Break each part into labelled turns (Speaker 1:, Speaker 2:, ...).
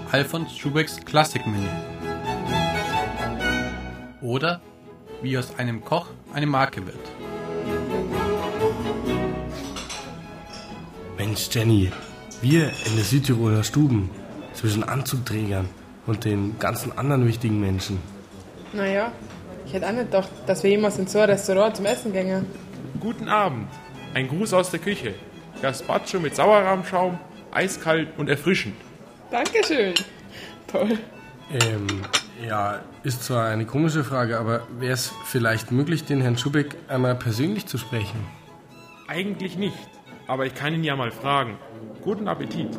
Speaker 1: Alfons Schubecks Klassikmenü. Oder wie aus einem Koch eine Marke wird.
Speaker 2: Mensch, Jenny, wir in der Südtiroler Stuben zwischen Anzugträgern und den ganzen anderen wichtigen Menschen.
Speaker 3: Naja, ich hätte auch nicht gedacht, dass wir jemals in so ein Restaurant zum Essen gingen.
Speaker 4: Guten Abend. Ein Gruß aus der Küche. Gazpacho mit Sauerrahmschaum, eiskalt und erfrischend.
Speaker 3: Dankeschön. Toll.
Speaker 2: Ja, ist zwar eine komische Frage, aber wäre es vielleicht möglich, den Herrn Schubeck einmal persönlich zu sprechen?
Speaker 4: Eigentlich nicht, aber ich kann ihn ja mal fragen. Guten Appetit.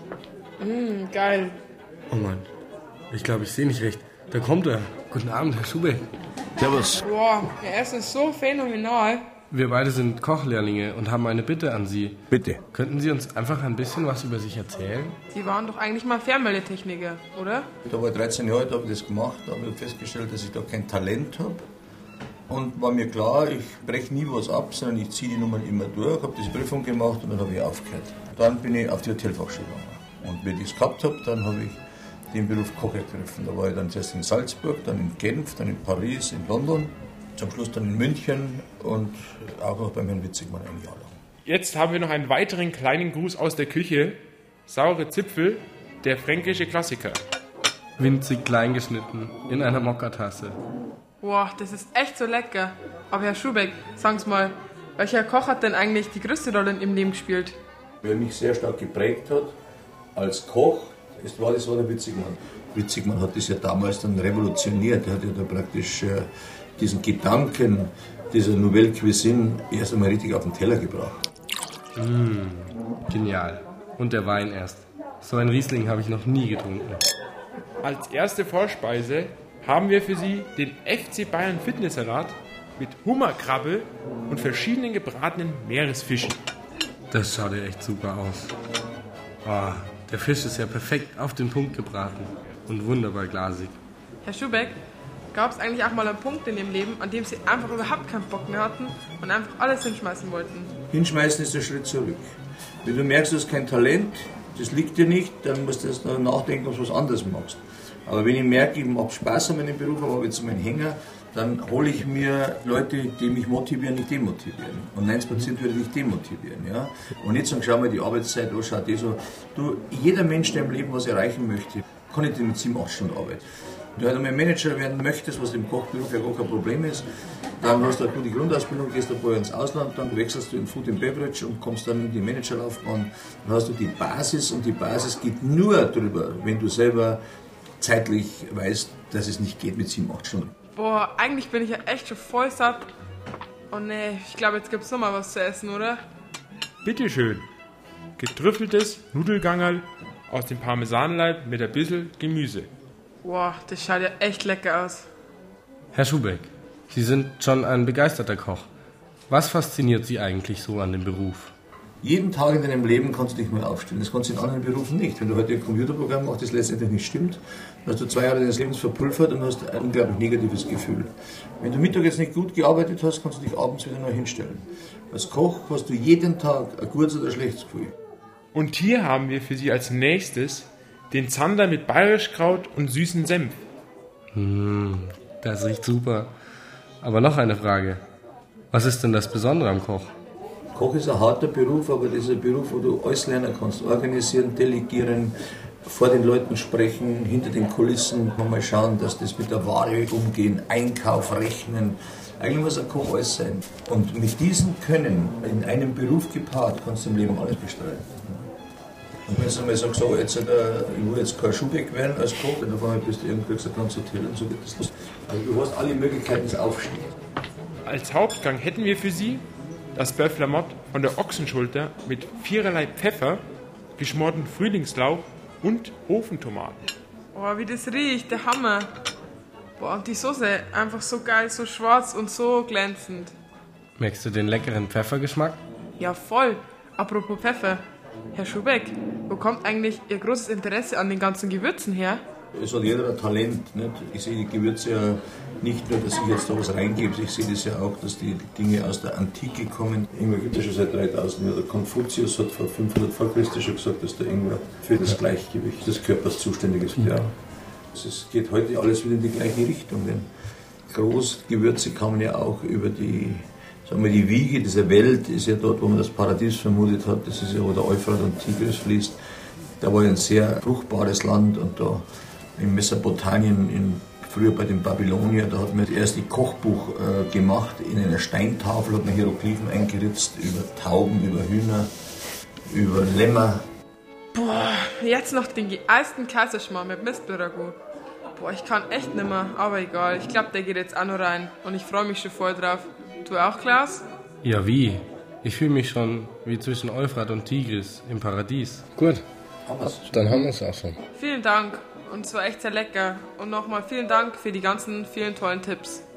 Speaker 3: Geil.
Speaker 2: Oh Mann, ich glaube, ich sehe nicht recht. Da kommt er. Guten Abend, Herr Schubeck.
Speaker 5: Servus.
Speaker 3: Boah, Ihr Essen ist so phänomenal.
Speaker 2: Wir beide sind Kochlehrlinge und haben eine Bitte an Sie.
Speaker 5: Bitte.
Speaker 2: Könnten Sie uns einfach ein bisschen was über sich erzählen?
Speaker 3: Sie waren doch eigentlich mal Fernmeldetechniker, oder?
Speaker 5: Da war ich 13 Jahre alt, habe ich das gemacht, da habe ich festgestellt, dass ich da kein Talent habe. Und war mir klar, ich breche nie was ab, sondern ich ziehe die Nummern immer durch, habe diese Prüfung gemacht und dann habe ich aufgehört. Dann bin ich auf die Hotelfachschule gegangen. Und wenn ich es gehabt habe, dann habe ich den Beruf Koch ergriffen. Da war ich dann zuerst in Salzburg, dann in Genf, dann in Paris, in London, zum Schluss dann in München und auch noch beim Herrn Witzigmann ein Jahr lang.
Speaker 4: Jetzt haben wir noch einen weiteren kleinen Gruß aus der Küche. Saure Zipfel, der fränkische Klassiker.
Speaker 2: Winzig klein geschnitten, in einer Mokka-Tasse.
Speaker 3: Boah, das ist echt so lecker. Aber Herr Schubeck, sagen Sie mal, welcher Koch hat denn eigentlich die größte Rolle in Ihrem Leben gespielt?
Speaker 5: Wer mich sehr stark geprägt hat als Koch, war der Witzigmann. Witzigmann hat das ja damals dann revolutioniert. Er hat ja da praktisch diesen Gedanken dieser Nouvelle Cuisine erst einmal richtig auf den Teller gebracht.
Speaker 2: Genial. Und der Wein erst. So ein Riesling habe ich noch nie getrunken.
Speaker 4: Als erste Vorspeise haben wir für Sie den FC Bayern Fitnesssalat mit Hummerkrabbe und verschiedenen gebratenen Meeresfischen.
Speaker 2: Das schaut ja echt super aus. Oh, der Fisch ist ja perfekt auf den Punkt gebraten und wunderbar glasig.
Speaker 3: Herr Schubeck, gab es eigentlich auch mal einen Punkt in Ihrem Leben, an dem Sie einfach überhaupt keinen Bock mehr hatten und einfach alles hinschmeißen wollten?
Speaker 5: Hinschmeißen ist der Schritt zurück. Wenn du merkst, du hast kein Talent, das liegt dir nicht, dann musst du erst noch nachdenken, ob du was anderes machst. Aber wenn ich merke, ich habe Spaß an meinem Beruf, aber jetzt meinen Hänger, dann hole ich mir Leute, die mich motivieren, nicht demotivieren. Und 90% würde mich demotivieren. Ja? Und nicht sagen, schau mal die Arbeitszeit an, schau die so. Du, jeder Mensch, der im Leben was erreichen möchte, kann nicht mit 7-8 Stunden arbeiten. Wenn du halt einmal Manager werden möchtest, was im Kochberuf ja gar kein Problem ist, dann hast du eine gute Grundausbildung, gehst ein paar Jahre ins Ausland, dann wechselst du in Food and Beverage und kommst dann in die Managerlaufbahn. Dann hast du die Basis und die Basis geht nur drüber, wenn du selber zeitlich weißt, dass es nicht geht mit 7-8 Stunden.
Speaker 3: Boah, eigentlich bin ich ja echt schon voll satt. Oh nee, ich glaube, jetzt gibt's noch mal was zu essen, oder?
Speaker 4: Bitteschön. Getrüffeltes Nudelgangerl aus dem Parmesanleib mit ein bisschen Gemüse.
Speaker 3: Boah, das schaut ja echt lecker aus.
Speaker 2: Herr Schubeck, Sie sind schon ein begeisterter Koch. Was fasziniert Sie eigentlich so an dem Beruf?
Speaker 5: Jeden Tag in deinem Leben kannst du nicht mehr aufstehen. Das kannst du in anderen Berufen nicht. Wenn du heute ein Computerprogramm machst, das letztendlich nicht stimmt, dann hast du 2 Jahre deines Lebens verpulvert und hast ein unglaublich negatives Gefühl. Wenn du Mittag jetzt nicht gut gearbeitet hast, kannst du dich abends wieder neu hinstellen. Als Koch hast du jeden Tag ein gutes oder ein schlechtes Gefühl.
Speaker 4: Und hier haben wir für Sie als nächstes den Zander mit Bayerischkraut und süßen Senf.
Speaker 2: Das riecht super. Aber noch eine Frage. Was ist denn das Besondere am Koch?
Speaker 5: Koch ist ein harter Beruf, aber das ist ein Beruf, wo du alles lernen kannst. Organisieren, delegieren, vor den Leuten sprechen, hinter den Kulissen mal schauen, dass das mit der Ware umgehen, Einkauf, Rechnen. Eigentlich muss ein Koch alles sein. Und mit diesem Können in einem Beruf gepaart kannst du im Leben alles bestreiten. Und wenn du einmal sagst, so, jetzt, ich will jetzt kein Schubeck werden als Koch, dann auf einmal bist du irgendwie gesagt, ganz Hotel und so wird das los. Also du hast alle Möglichkeiten des Aufstehens.
Speaker 4: Als Hauptgang hätten wir für Sie das Bœuf la Motte von der Ochsenschulter mit 4 Pfeffer, geschmorten Frühlingslauch und Ofentomaten.
Speaker 3: Boah, wie das riecht, der Hammer. Boah, und die Soße, einfach so geil, so schwarz und so glänzend.
Speaker 2: Merkst du den leckeren Pfeffergeschmack?
Speaker 3: Ja, voll. Apropos Pfeffer. Herr Schubeck, wo kommt eigentlich Ihr großes Interesse an den ganzen Gewürzen her?
Speaker 5: Es hat jeder ein Talent. Nicht? Ich sehe die Gewürze ja nicht nur, dass ich jetzt da was reingebe, ich sehe das ja auch, dass die Dinge aus der Antike kommen. Ingwer gibt es ja schon seit 3000 Jahren. Der Konfuzius hat vor 500 vor Christus schon gesagt, dass der Ingwer für das Gleichgewicht des Körpers zuständig ist. Ja. Es geht heute alles wieder in die gleiche Richtung. Denn Großgewürze kann man ja auch über die Wiege dieser Welt, ist ja dort, wo man das Paradies vermutet hat, das ist ja, wo der Euphrat und Tigris fließt. Da war ja ein sehr fruchtbares Land und da in Mesopotamien, früher bei den Babyloniern, da hat man erst ein Kochbuch gemacht, in einer Steintafel hat man Hieroglyphen eingeritzt über Tauben, über Hühner, über Lämmer.
Speaker 3: Boah, jetzt noch den geeisten Kaiserschmarrn mit Mistberagout. Boah, ich kann echt nimmer, aber egal. Ich glaube, der geht jetzt auch noch rein und ich freue mich schon voll drauf. Du auch, Klaus?
Speaker 2: Ja, wie? Ich fühle mich schon wie zwischen Euphrat und Tigris im Paradies.
Speaker 6: Gut, dann haben wir es auch schon.
Speaker 3: Vielen Dank und es war echt sehr lecker. Und nochmal vielen Dank für die ganzen vielen tollen Tipps.